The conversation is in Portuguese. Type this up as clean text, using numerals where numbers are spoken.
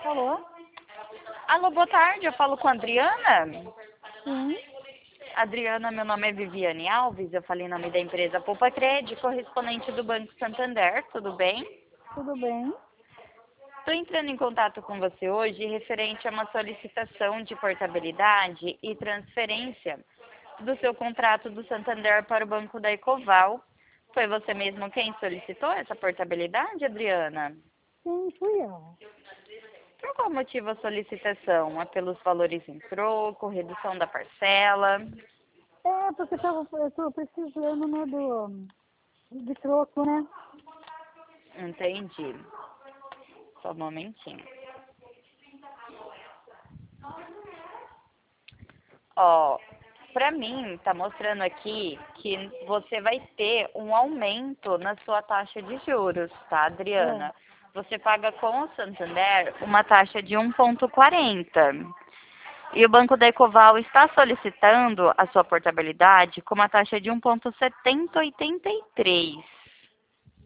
Alô? Alô, boa tarde, eu falo com a Adriana. Sim, Adriana, meu nome é Viviane Alves, eu falei em nome da empresa Poupa Crédito, correspondente do Banco Santander, tudo bem? tudo bem? Estou entrando em contato com você hoje referente a uma solicitação de portabilidade e transferência do seu contrato do Santander para o Banco da Ecoval. Foi você mesmo quem solicitou essa portabilidade, Adriana? Sim, fui eu. Por qual motivo a solicitação? É pelos valores em troco, redução da parcela? É, porque eu tô precisando, né, de troco, né? Entendi. Só um momentinho. Ó, pra mim, tá mostrando aqui que você vai ter um aumento na sua taxa de juros, tá, É. Adriana? Você paga com o Santander uma taxa de 1,40. E o Banco da Ecoval está solicitando a sua portabilidade com uma taxa de 1,7083.